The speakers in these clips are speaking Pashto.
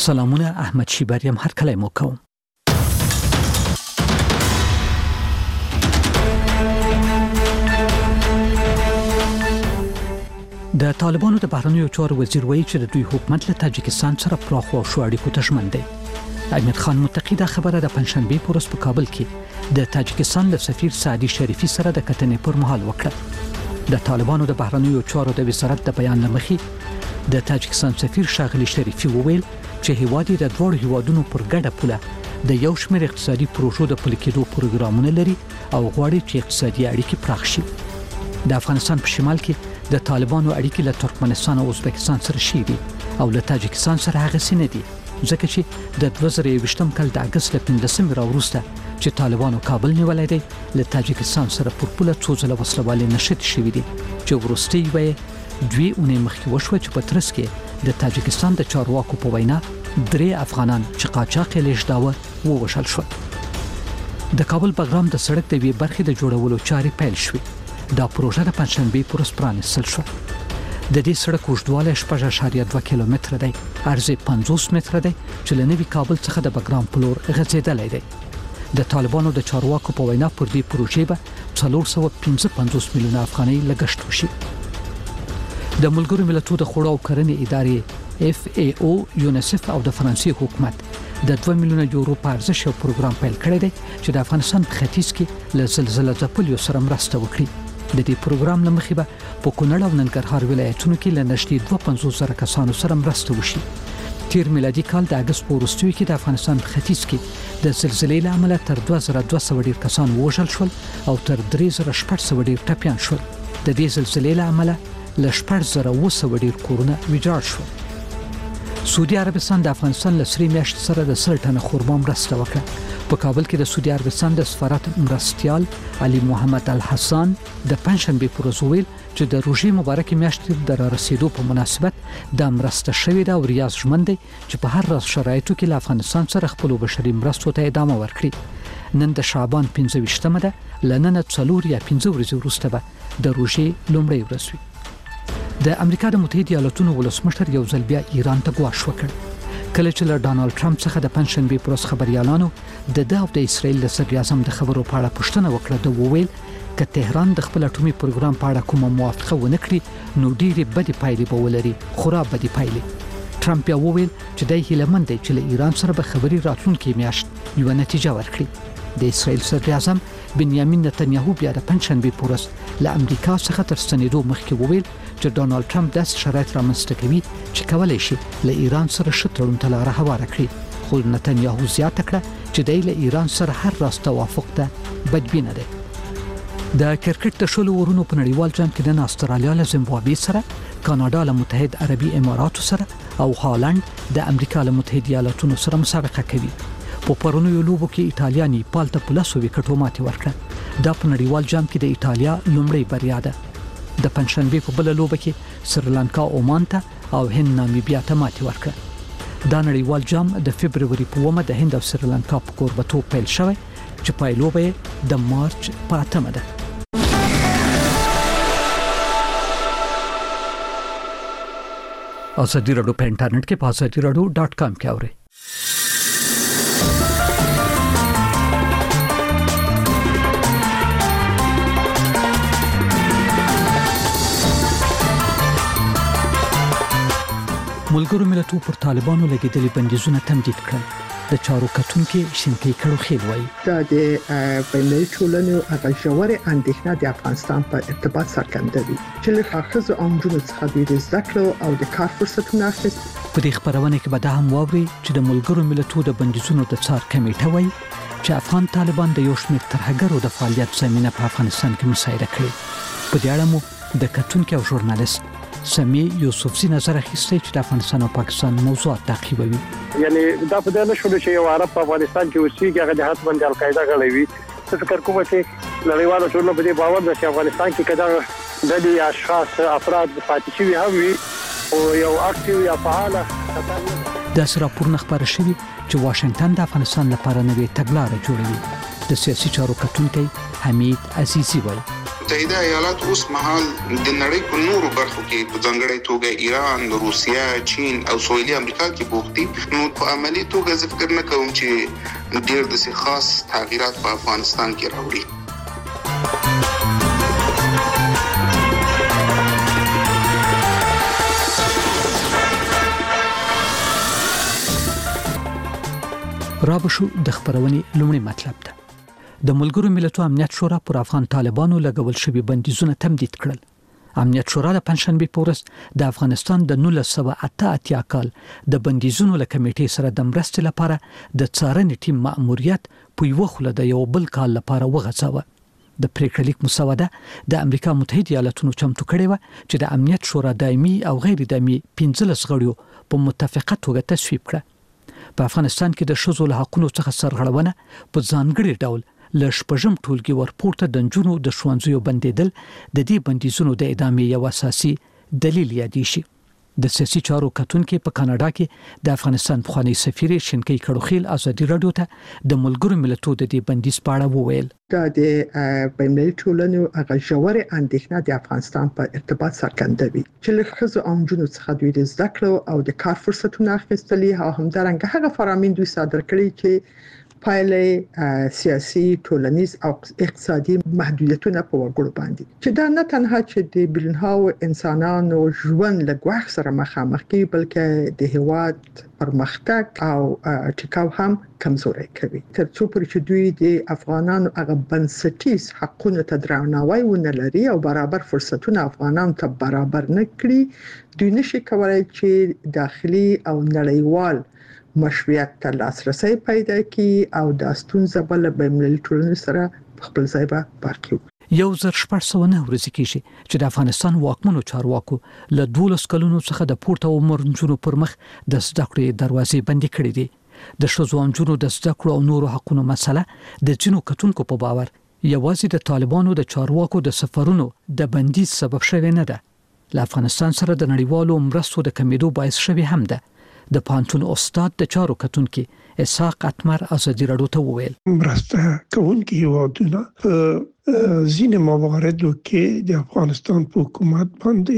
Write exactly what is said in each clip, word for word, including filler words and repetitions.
سلامونه، احمد شیبر یم، هر کله مو کوم. د طالبانو د بهرنیو چارو وزیر وایي چې د دوی حکومت له تاجکستان سره پراخ او شو اړیکو ته ژمن دی. امیر خان متقی دا خبره د پنځشنبه په ورځ په کابل کې د تاجکستان له سفیر سعدي شریفي سره د کتنې پر مهال وکړه. د طالبانو د بهرنیو چارو د وزارت د بیان لمخې د تاجکستان سفیر شاغلي شریفي وویل چې هیواد د دوه هیوادونو پر ګډه پوله د یو شمېر اقتصادي پروژو د پلي کېدو پروګرامونه لري او غواړي چې اقتصادي اړیکې پراخ شي. د افغانستان په شمال کې د طالبانو اړیکې له ترکمنستان او ازبکستان سره شي دي او له تاجکستان سره هغه سینې دي ځکه چې د دوه زره یوویشتم کال د اگست له پنځلسمې راوروسته چې طالبانو کابل نیولی دی له تاجکستان سره پر پوله څو ځله وسلوالې نښتې شوي دي چې وروستۍ یې دوی اونۍ مخکې وشوه چې په ترڅ کې د تاجکستان د چارواکو په وینا درې افغانان چې قاچاق یې لیږداوه ووژل شول. د کابل بګرام د سړک د یوې برخې د جوړولو چارې پیل شوې. دا پروژه د پنځشنبه په ورځ پرانیستل شوه. د دې سړک اوږدوالی شپږ اعشاریه دوه کیلومتره دی، عرض یې پنځوس متره دی چې له نوي کابل څخه د بګرام په لور غځېدلی دی. د طالبانو د چارواکو په وینا پر دې پروژې به څلور سوه پنځه پنځوس میلیونه افغانۍ لګښت وشي. د ملګرو ملتونو د خوړو او کرنې ادارې اف ای او، یونیسف او د فرانسې حکومت د دوه میلیونه یورو په ارزښت یو پروګرام پیل کړی دی چې د افغانستان په ختیځ کې له زلزلې ځپلیو سره مرسته وکړي. د دې پروګرام له مخې به په کونړ او ننګرهار ولایتونو کې له نږدې دوه پنځوس زره کسانو سره مرسته وشي. تیر میلادي کال د اگست په وروستیو کې د افغانستان په ختیځ کې د زلزلې له امله تر دوه زره دوه سوه ډیر کسان ووژل شول او تر درې زره شپږ سوه ډیر ټپیان شول. د دې زلزلې له امله له شپږ زره اوه سوه ډیر کورونه ویجاړ شول. سعودي عربستان د افغانستان له سرې میاشتې سره د سل ټنه خرما مرسته وکړه. په کابل کې د سعودي عربستان د سفارت مرستیال علي محمد الحسن د پنځشنبه په ورځ ویل چې د روژې مبارکې میاشتې د رارسېدو په مناسبت د مرسته شوې ده او ریاض ژمن دی چې په هر راز شرایطو کې له افغانستان سره خپلو بشري مرستو ته ادامه ورکړي. نن د شعبان پنځه ویشتمه ده، له ننه څلور یا پنځه ورځې وروسته به د روژې لومړۍ ورځ وي. د امریکا د متحده ایالاتونو ولسمشر یو ځل بیا ایران ته ګواښ وکړ. کله چې له ډانلډ ټرمپ څخه د پنځشنبه پر ورځ خبريالانو د د او د اسرائیل د صدر اعظم د خبرو په اړه پوښتنه وکړه، د وویل ک تهران د خپل اټومي پروګرام په اړه کومه موافقه ونه کړي نو ډېرې بدې پایلې به ولري، خورا بدې پایلې. ټرمپ یې وویل چې د هیلمن دی چې له ایران سره به خبري راتلونکي میاشت یو نتیجه ورکړي. د اسرائیل صدر اعظم بنیامین نتنیاهو بیا د پنځشنبه پر ورځ له امریکا څخه تر ستنېدو مخکې وویل چې ډانلډ ټرمپ داسې شرایط رامنځته کوي چې کولای شي له ایران سره ښه تړون ته لاره هواره کړي. خو نتنیاهو زیاته کړه چې دی له ایران سره هر راز توافق ته بدبینه دی. د کرکټ د شلو ورونو په نړیوال جام کې د استرالیا له زیمبابوې سره، کاناډا له متحد عربي اماراتو سره او هالند د امریکا له متحده ایالاتونو سره مسابقه کوي. په پرونیو لوبو کې ایټالیا نیپال ته په لسو وکټو ماتې ورکړه. دا په نړیوال جام کې د ایټالیا لومړۍ بریا ده. د پنځشنبه په بل لوبه کې سریلانکا عمان ته او هند نامیبیا ته ماتې ورکړه. دا نړیوال جام د فبرवरी په اوومه د هند او سریلانکا په کوربتوب پیل شوی چې پایلوبه د مارچ په اتمه ده. ازادي راډیو په انټرنیټ کې په ازادي راډیو ډاټ کام کې اورئ. ملګرو ملتونو پر طالبانو لګیدلي بندیزونه تمدید کړل. د چارو کتونکو شینکي کړو خېل وایي دا د بین‌المللي ټولنې هغه ژورې اندېښنه د افغانستان په ارتباط څرګندوي چې له ښځو او نجونو څخه د زده کړو او د کار فرصتونه اخیست. په دې خبرونه کې به دا هم واوري چې د ملګرو ملتونو د بندیزونو د څار کمیټه وایي چې افغان طالبان د یو شمېر ترهګرو د فعالیت زمينه په افغانستان کې مساعده کړې. په دې اړه مو د کتونکو او ژورنالیست سمي یوسفزي نظر اخیستی چې د افغانستان او پاکستان موضوعات تعقیبوي. یعنی دا په دې نشو چې یو عرب په افغانستان کې اوسېږي هغه د حتی باندې القاعده غړوي. څه فکر کوم چې نړیوالو ټولنو په دې باور ده چې افغانستان کې کدا د دې اشخاص افراد پاتې شوي هم وي او یو اکټیو یا فعال د راپورونه خبره شوی چې واشنگټن د افغانستان لپاره نوې تګلارې جوړوي. د سیاسي چارو کتونکي حمید عزیزي وایي متحده ایالات اوس مهال د نړۍ په نورو برخو کې په ځانګړي توګه ایران، روسیه، چین او سویلي امریکا کې بوخت دي. نو په عملي توګه زه فکر نه کوم چې ډېر داسې خاص تغییرات په افغانستان کې راوړي. رابشو د خبرونې لومړی مطلب ده. د ملګرو ملتونو امنیت شورا پر افغان طالبانو لګول شوی بندیزونه تمدید کړل. امنیت شورا د پنځشنبه په ورځ د افغانستان د نولس سوه اته اتیا کال د بندیزونو له کمیټې سره د مرستې لپاره د څارنې ټیم مأموریت په یو خله د یو بل کال لپاره وغځاوه. د پریکړه لیک مسوده د امریکا متحده ایالاتونو چمتو کړې و چې د امنیت شورا دایمي او غیر دایمي پنځلس غړیو په متفقه توګه تصویب کړه. په افغانستان کې د ښځو له حقوقو څخه سرغړونه په ځانګړي ډول ل شپږم ټولګي ورپورته د نجونو د ښوونځیو بندیدل د دې بندیزونو د ادامې یو اساسي دلیل یادې شي. د سیاسي چارو کتونکو په کاناډا کې د افغانستان پخوانی سفیر شینکي کړوخیل ازادي رادیو ته د ملګرو ملتونو د دې بندیز په اړه وویل. دا د بین‌المللي ټولنې هغه ژورې اندېښنه د افغانستان په ارتباط څرګندوي چې له ښځو او نجونو څخه دوی د زده کړو او د کار فرصتونو اخیستلي او همدارنګه هغه فرامین دوی صادر کړي چې پایلې سیاسي، ټولنیز او اقتصادي محدودیتونه په وګړو باندې چې دا نه تنها چې د بلنهاو انسانانو ژوند له ګواښ سره مخامخ کوي بلکې د هیواد پرمختګ او ټیکاو هم کمزوري کوي. ترڅو پر چې دوی د افغانانو هغه بنسټیز حقوقو ته درناوی ونه لري او برابر فرصتونه افغانانو ته برابر نه کړي، دوی نشي کولای چې داخلي او نړیوال مشروعیت ته لاسرسي پیدا کړي او د ستونزې بل بین‌المللي ټولنې سره خپل ځای به باقي وي. یو زر شپږ سوه نه ورځې کېږي چې د افغانستان واکمنو چارواکو له دولس کلونو څخه د پورته عمر نجونو پر مخ د زده کړې دروازې بندې کړې دي. د ښځو او نجونو د زده کړو او نورو حقوقو مسله د ځینو کتونکو په باور یوازې د طالبانو د چارواکو د سفرونو د بندیز سبب شوی نه ده. له افغانستان سره د نړیوالو مرستو د کمیدو باعث شوی هم ده. د پانتون استاد د چارو کتونکو اسحاق اتمر ازادي رادیو ته وویل. مرسته کوونکي هیوادونه په ځینې مواردو کې د افغانستان په حکومت باندې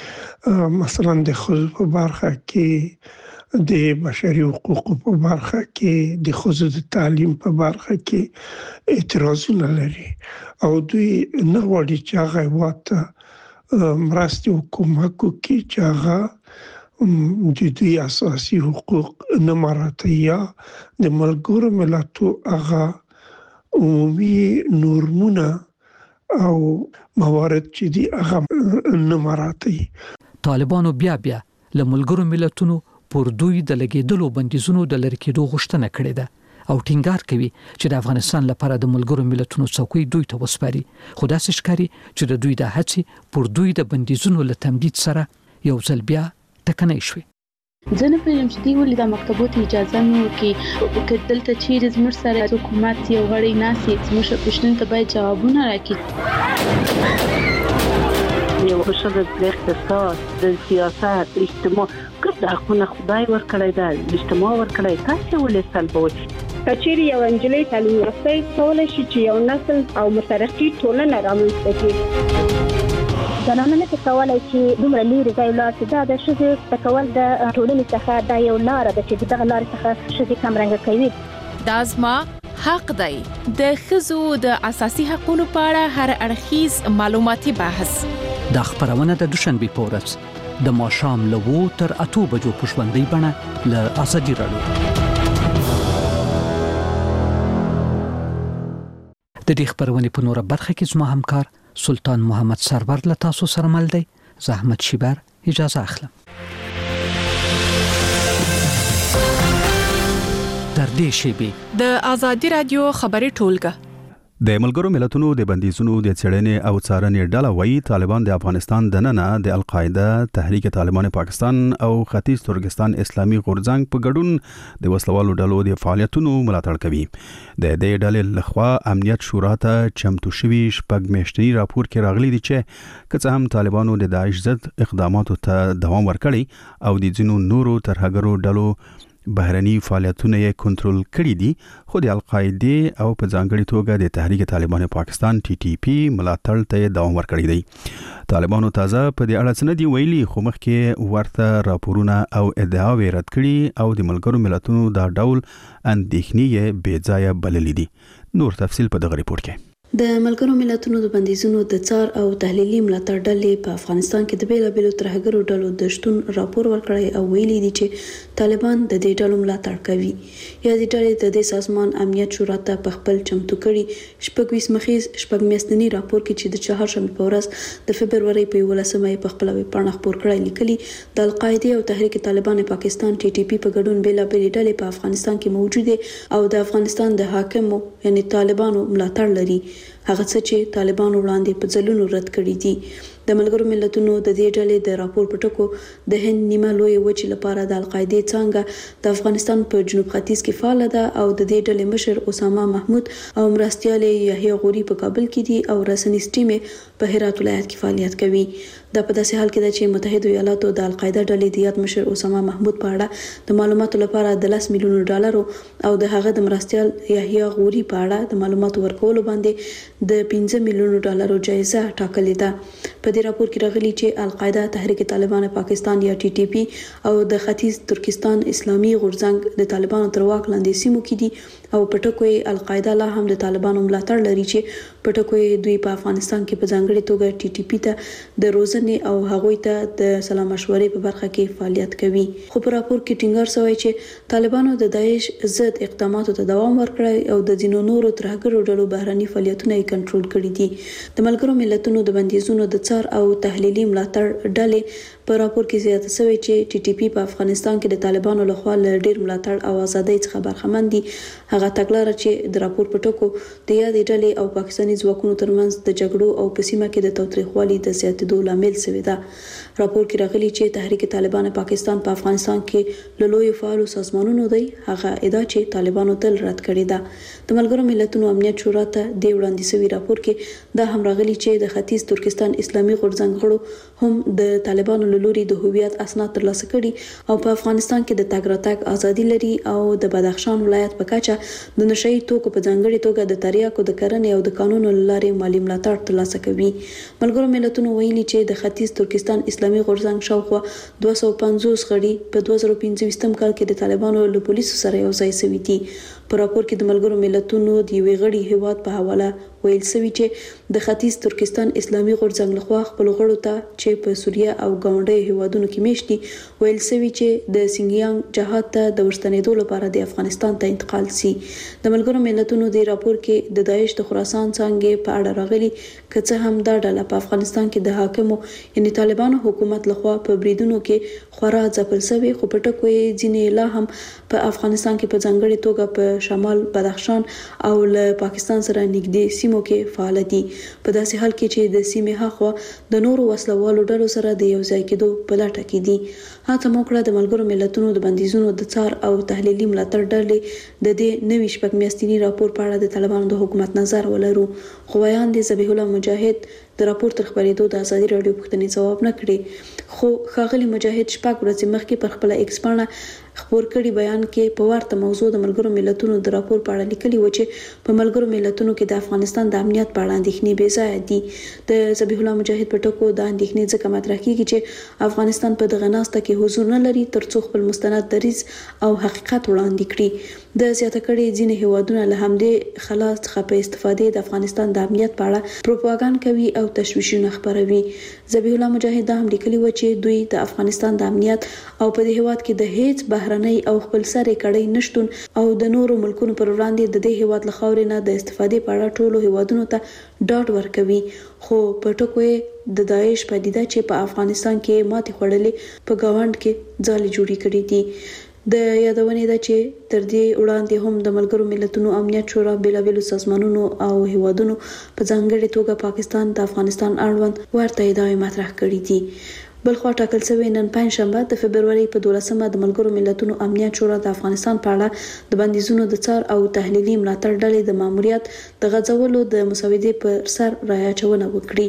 مثلا د ښځو په برخه کې، د بشري حقوقو په برخه کې، د ښځو د تعلیم په برخه کې اعتراضونه لري او دوی نه غواړي چې هغه هیواد ته مرستې حکومت کوي چې هغه د دوی اساسي حقوق نه مراعات یا د ملګرو ملتونو هغه عمومي نورمونه او موارد چې دي هغه نه مراعات. طالبانو بیا بیا له ملګرو ملتونو پر دوی د لګیدلو بندیزونو د لری کېدو غوښتنه کړې ده او ټینګار کوي چې د افغانستان لپاره د ملګرو ملتونو څوکۍ دوی ته وسپاري. خو داسې ښکاري چې د دوی د هڅې پر دوی د بندیزونو له تمدید سره یو ځل بیا ټکنۍ شوې. زه نه پوهیږم چې دوی ولې د مکتبو ته اجازه نه ورکوي. که دلته چیرې زموږ سره حکومت یو غړی ناست وي، زموږ پوښتنو ته باید ځوابونه راکړي. یو ښځه د اقتصاد، د سیاست، اجتماع ګډ حقونه خدای ورکړی ده، اجتماع ورکړی، تاسې ولې سلبوئ؟ که چیرې یو نجلۍ تعلیم یافته کولی شي چې یو نسل او مترقي ټولنه رامنځته کړي. زنانه نه کولای چې دومره لري ځای لاړ شي. دا د ښځې تکول د ټولنې څخه دا یو لار ده چې دغه لار څخه ښځې کمرنګه کوي. دا زما حق دی. د ښځو د اساسي حقوقو په اړه هر اړخیز معلوماتي بحث. دا خبرونه د دوشنبه په ورځ د ماښام له وو تر اتو بجو په ژوندۍ بڼه له ازادي رادیو. د دې خبرونه په نوره برخه کې زما همکار سلطان محمد سرور له تاسو سره مل دی. زحمت شیبر اجازه اخلم. در دې شیبې د ازادي رادیو خبري ټولګه د ملګرو ملتونو د بندیزونو د څېړنې او څارنې ډله وایي طالبان د افغانستان دننه د القاعده، تحریک طالبان پاکستان او ختیځ ترکستان اسلامي غورځنګ په ګډون د وسلوالو ډلو د فعالیتونو ملاتړ کوي. د دې ډلې لخوا امنیت شورا ته چمتو شوی شپږ میاشتنی راپور کې راغلي دي چې که څه هم طالبانو د داعش ضد اقداماتو ته دوام ورکړي او د ځینو نورو ترهګرو ډلو بهرني فعالیتونه یې کنټرول کړي دي، خو د القاعده او په ځانګړي توګه د تحریک طالبان پاکستان ټي ټي پی ملاتړ ته دوام ورکړی دی. طالبانو تازه په دې اړه څه نه دی ویلي، خو مخکې ورته راپورونه او ادعاوې رد کړي او د ملګرو ملتونو دا ډول اندېښنې یې بې ځایه بللې دي. نور تفصیل په دغه ریپورت کې. د ملګرو ملتونو د بندیزونو د څار او تحلیلي ملاتړ ډلې په افغانستان کې د بیلابیلو ترهګرو ډلو د شتون راپور ورکړی او ویلي دي چې طالبان د دې ډلو ملاتړ کوي. یا د ډلې د دې سازمان امنیت شورا ته په خپل چمتو کړي شپږ مخیز شپږ میاشتني راپور کې چې د چهارشنبه په ورځ د فبرورۍ په یولسمه په خپل ویبپاڼه خپور کړی لیکلي د القاعده او تحریک طالبان پاکستان ټي ټي پی په ګډون بیلابیلې ډلې په افغانستان کې موجود دي او د افغانستان د حاکمو یعنی طالبانو ملاتړ لري. هغه څه چې طالبانو وړاندې په ځلونو رد کړی دي. د ملګرو ملتونو د دې ډلې د راپور په ټکو د هند نیمه لوی وچې لپاره د القاعده څنګه د افغانستان په جنوب ختیځ کې فعال ده او د دې ډلې مشر اسامه محمود او مرستيال یحیی غوري په کابل کې دي او رسنیز ټیم په هرات ولایت کې فعالیت کوي. دا په داسې حال کې ده چې متحده ایالاتو د القاعده ډلې د یاد مشر اسامه محمود په اړه د معلوماتو لپاره د لس میلیون ډالر او د هغه د مرستيال یحیی غوري په اړه د معلوماتو ورکولو باندې د پنځه میلیون ډالر جایزه ټاکلې ده. په دې راپور کې راغلي چې القاعده تحریک طالبان پاکستان یا ټي ټي پی او د ختیځ ترکستان اسلامي غورځنګ د طالبانو تر واک لاندې سیمو کې دي او په ټکو القاعده لا هم د طالبانو ملاتړ لري چې په ټکو دوی په افغانستان کې په ځانګړي توګه ټي ټي پی ته د روزنې او هغوی ته د سلام مشورې په برخه کې فعالیت کوي. خو په راپور کې ټینګار شوی چې طالبانو د داعش ضد اقداماتو ته دوام ورکړی او د ځینو نورو ترهګرو ډلو بهرني فعالیتونه یې کنټرول کړي دي. د ملګرو ملتونو د بندیزونو د څار او تحلیلي ملاتړ ډلې په راپور کې زیاته شوی چې ټي ټي پی په افغانستان کې د طالبانو لخوا له ډیر ملاتړ او ازادۍ څخه برخمن دي. هغه تګلاره چې د راپور په ټکو د یادې ډلې او پاکستاني ځواکونو ترمنځ د جګړو او په سیمه کې د تاوتریخوالي د زیاتېدو لامل شوی ده. راپور کې راغلي چې تحریک طالبان پاکستان په افغانستان کې له لوی فعالو سازمانونو دی. هغه ادعا چې طالبانو تل رد کړې ده. د ملګرو ملتونو امنیت شورا ته د وړاندې شوی راپور کې دا هم راغلي چې د ختیځ ترکستان اسلامي غورځنګ غړو هم د طالبانو له لوري د هویت اسناد ترلاسه کړي او په افغانستان کې د تګ راتګ ازادي لري او د بدخشان ولایت په کچه د نشئی توکو په ځانګړي توګه د تریاکو د کرنې او د قانونو لارې مالی ملاتړ ترلاسه کوي. ملګرو ملتونو ویلي چې د ختیځ ترکستان اسلامي غورځنګ شاوخوا دوه سوه پنځوس غړي په دوه زره پنځه کال کې د طالبانو له پولیسو سره یو ځای شوي دي. په راپور کې د ملګرو ملتونو د یوې غړي هیواد په حواله ویل شوی چې د ختیځ ترکستان اسلامي غورځنګ لخوا خپل غړو ته چې په سوریه او ګاونډي هیوادونو کې میشتي ویل شوی چې د سینګیانګ جهاد ته د ورستنېدو لپاره د افغانستان ته انتقال شي. د ملګرو ملتونو د راپور کې د داعش د خراسان څنګه په اړه راغلي کڅه هم دا ډله په افغانستان کې د حاکمو یعنی طالبانو حکومت لخوا په بریدونو کې خورا ځپل شوی، خو په ټکو یې ځینې لا هم په افغانستان کې په ځانګړي توګه په شمال بدخشان او له پاکستان سره نږدې سیمو کې فعال دي. په داسې حال کې چې د سیمې هاخوا د نورو وسلوالو ډلو سره د یو ځای کېدو په لټه کې دي. هڅه موکړه د ملګرو ملتونو د بندیزونو د څار او تحلیلي ملاتړ ډلې د دې نوي شپږ میاشتني راپور په اړه د طالبانو د حکومت نظر ولرو، خو ویان دي ذبیح الله مجاهد د راپور تر خبرېدو د ازادي راډیو پوښتنې ځواب نه کړي. خو ښاغلي مجاهد شپږ ورځې مخکې پر خپل ایکس پاڼه خبر کړي بیان کې په ورته موضوع د ملګرو ملتونو د راپور په اړه لیکلي و چې په ملګرو ملتونو کې د افغانستان د امنیت په اړه اندېښنې بې ځایه دي. د ذبیح الله مجاهد په ټکو د اندېښنې ځکه مطرح کیږي چې افغانستان په دغه ناسته کې حضور نه لري ترڅو خپل مستند دریځ او حقیقت وړاندې کړي. د زیاته کړي ځینې هیوادونه له همدې خلاص څخه په استفادې د افغانستان د امنیت په اړه پروپاګاندا کوي او تشویشونه خپروي. ذبیح الله مجاهد هم لیکلي و چې دوی د افغانستان د امنیت او په دې هیواد کې د هیڅ بهرنۍ او خپل سره کړي نشټون او د نورو ملکونو پر وړاندې د دې هیواد له خاورې نه د استفادې په اړه ټولو هیوادونو ته ډاډ ورکوي. خو په ټکو د داعش پدیده چې په افغانستان کې ماتې خوړلې په گاوند کې ځالې جوړې کړې دي. د یادونې ده چې تر دې وړاندې هم د ملګرو ملتونو امنیت شورا بیلابیلو سازمانونو او هیوادونو په ځانګړي توګه پاکستان د افغانستان اړوند ورته ادعاوې مطرح کړې دي. بلخوا ټاکل شوی نن پنځشنبه د فبرورۍ په دولسمه د ملګرو ملتونو امنیت شورا د افغانستان په اړه د بندیزونو د څار او تحلیلي ملاتړ ډلې د ماموریت د غځولو د مسودې پر سر رایه اچونه وکړي.